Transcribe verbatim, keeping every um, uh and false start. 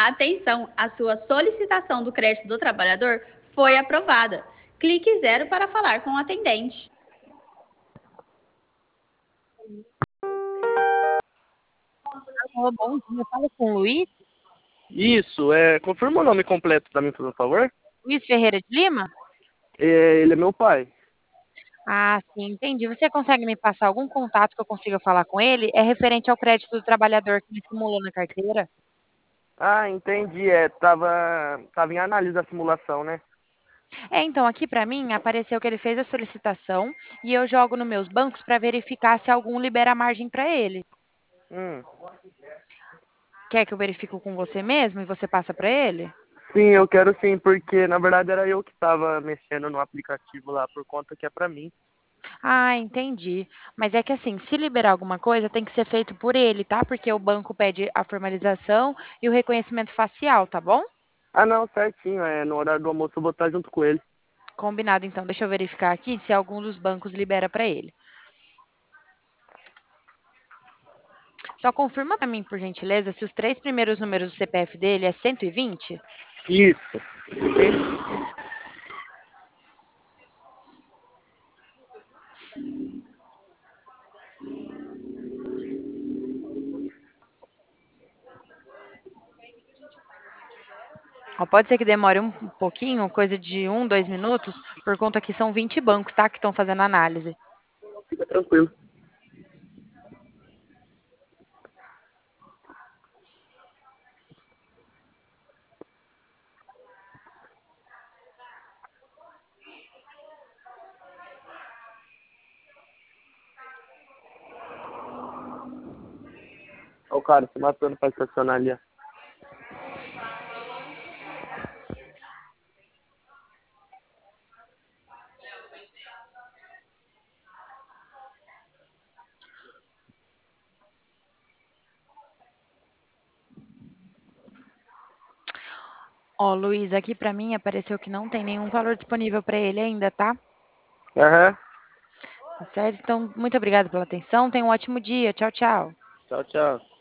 Atenção, a sua solicitação do crédito do trabalhador foi aprovada. Clique zero para falar com o atendente. Alô, bom dia. Fala com o Luiz. Isso, é, confirma o nome completo pra mim, por favor. Luiz Ferreira de Lima? É, ele é meu pai. Ah, sim, entendi. Você consegue me passar algum contato que eu consiga falar com ele? É referente ao crédito do trabalhador que ele simulou na carteira? Ah, entendi. É, tava, tava em análise da simulação, né? É, então, aqui para mim apareceu que ele fez a solicitação e eu jogo nos meus bancos para verificar se algum libera margem para ele. Hum. Quer que eu verifique com você mesmo e você passa para ele? Sim, eu quero sim, porque na verdade era eu que tava mexendo no aplicativo lá por conta que é pra mim. Ah, entendi. Mas é que assim, se liberar alguma coisa, tem que ser feito por ele, tá? Porque o banco pede a formalização e o reconhecimento facial, tá bom? Ah, não, certinho. É, no horário do almoço eu vou estar junto com ele. Combinado, então. Deixa eu verificar aqui se algum dos bancos libera para ele. Só confirma para mim, por gentileza, se os três primeiros números do C P F dele é cento e vinte? Isso. Ó, pode ser que demore um pouquinho, coisa de um, dois minutos, por conta que são vinte bancos, tá? Que estão fazendo análise. Fica tranquilo. Ó, o cara se matando pra estacionar ali, ó. Ó, Luiz, aqui para mim apareceu que não tem nenhum valor disponível para ele ainda, tá? Aham. Tá certo? Então, muito obrigada pela atenção. Tenha um ótimo dia. Tchau, tchau. Tchau, tchau.